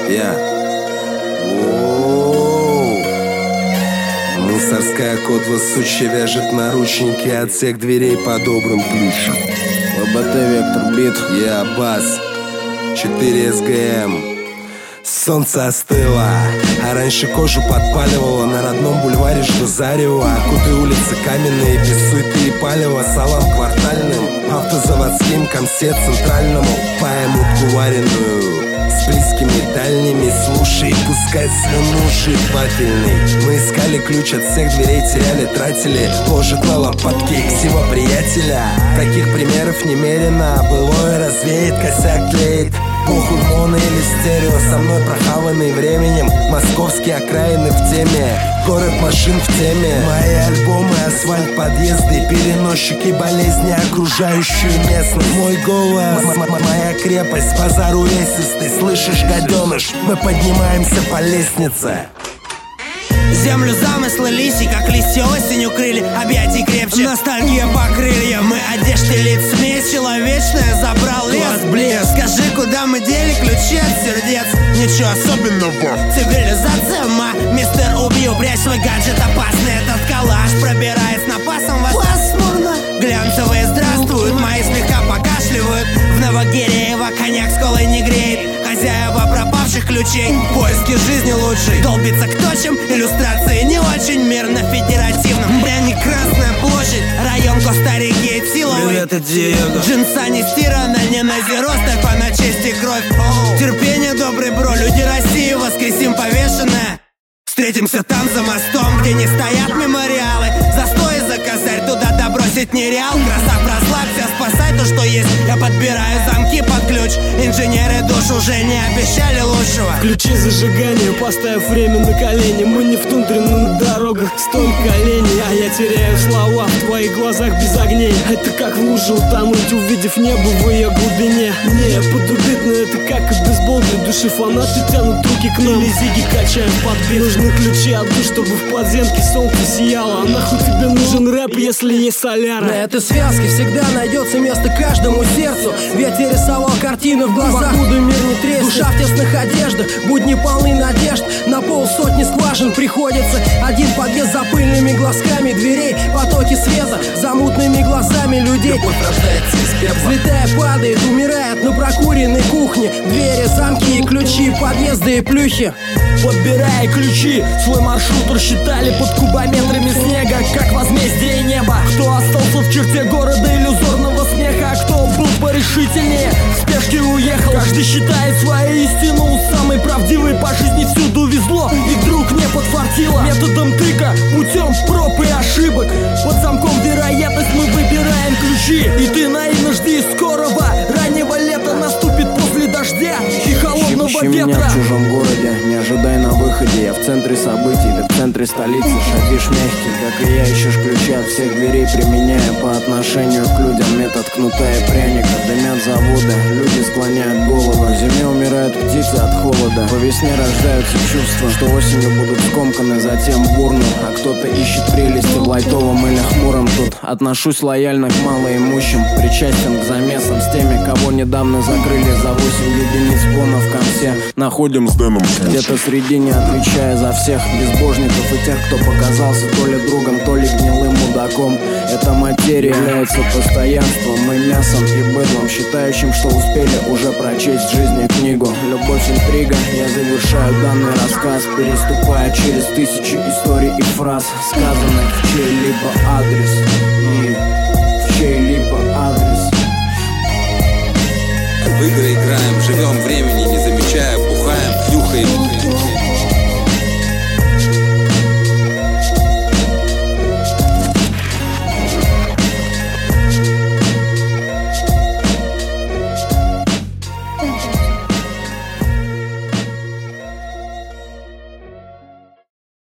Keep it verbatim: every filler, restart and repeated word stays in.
Я. Мусорская котла сучья вяжет наручники от всех дверей по добрым ключам. ВБТ Вектор Бит. Я бас. четыре эс гэ эм. Солнце остыло, а раньше кожу подпаливало. На родном бульваре жду зарево. Окуты улицы каменные, без суеты и палева. Салам квартальным, автозаводским, комсе центральному. Паем утку вареную с близкими дальними. Слушай, пускай слюну жевательный. Мы искали ключ от всех дверей, теряли, тратили. Ложит на лопатки ксива приятеля. Таких примеров немерено, былое развеет, косяк тлеет. Похуй, моно или стерео, со мной прохаванный временем. Московские окраины в теме, город машин в теме. Мои альбомы, асфальт, подъезды, переносчики болезни, окружающую местность. Мой голос, моя крепость, базар увесистый. Слышишь, гаденыш, мы поднимаемся по лестнице. Землю замыслы лисий, как листья осенью крыли, объятий крепче. Ностальгия по крыльям, мы одежды лиц, смесь человечная забрал лес. Блин, скажи, куда мы дели ключи от сердец? Ничего особенного. Цивилизация, ма, мистер убью, прячь свой гаджет опасный. Этот коллаж пробирает напасом вас. Пасмурно. Глянцевые здравствуют, мои слегка покашливают. В Новогиреево коньяк с колой не греет. Хозяева пропавших ключей, поиски жизни лучшей. Долбится кто чем, иллюстрации не очень. Мир на федеративном, пряник Красная площадь. Район Коста-Рики, Силовый. Привет, это Диего. Джинса не стирана, не на зеро, степа на честь и кровь. Оу. Терпение, добрый бро, люди России, воскресим повешенное. Встретимся там за мостом, где не стоят мемориалы. Застой за косарь, туда добросить нереал. Красав, расслабься, спасай то, что есть. Я подбираю замки под ключ. Инженеры душ уже не обещали лучшего. Включи зажигание, поставив время на колени. Мы не в тундре, но на дорогах столько оленей. А я теряю слова в твоих глазах без огней. Это как в луже утонуть, увидев небо в ее глубине. Не, подрубить, но это как и бейсбол. Для души фанаты тянут руки к нам. Или зиги качаем под бит. Нужны ключи от душ, чтобы в подземке солнце сияло. А нахуй тебе нужен рэп, если есть соляра? На этой связке всегда найдется место каждому сердцу. Ведь я рисовал картины в глазах, покуда мир не треснет. Душа в тесных одеждах, будни полны надежд. На полсотни скважин приходится один подъезд за пыльными глазками дверей. Потоки света за мутными глазами людей. Любовь рождается из пепла, взлетая, падает, умирает на прокуренной кухне. Двери, замки и ключи, подъезды и плюхи. Подбирая ключи, свой маршрут рассчитали под кубометрами снега, как возмездие неба. Кто остался в черте города иллюзорного смеха, а кто был порешительнее, в спешке уехал. Каждый считает свою истину, самый правдивый по жизни всюду везло. И вдруг не подфартило методом тыка, путем проб и ошибок. Под замком вероятность мы выбираем ключи. И ты наивно жди скорого раннего лета, наступит после дождя и холодного Ищи ветра. меня в чужом городе, не ожидай на выходе. Я в центре событий, ты в центре столицы. Шагишь мягкий, как и я, ищешь ключи от всех дверей, применяя по отношению к людям метод кнута и пряника. Дымят заводы, люди склоняют голову. В зиме умирают птицы от холода. По весне рождаются чувства, что осенью будут скомканы, затем бурно. А кто-то ищет прелести в лайтовом или хмуром. Тут отношусь лояльно к малоимущим, причастен к замесам с теми, кого недавно закрыли за восемь единиц бона в конце. Находим с Дэном где-то среди, не отвечая за всех безбожников и тех, кто показался то ли другом, то ли гнилым мудаком. Эта материя является постоянством, мы мясом и быдлом, считающим, что успели уже прочесть в жизни книгу. Любовь, интрига, я завершаю данный рассказ, переступая через тысячи историй и фраз, сказанных в чей-либо адрес.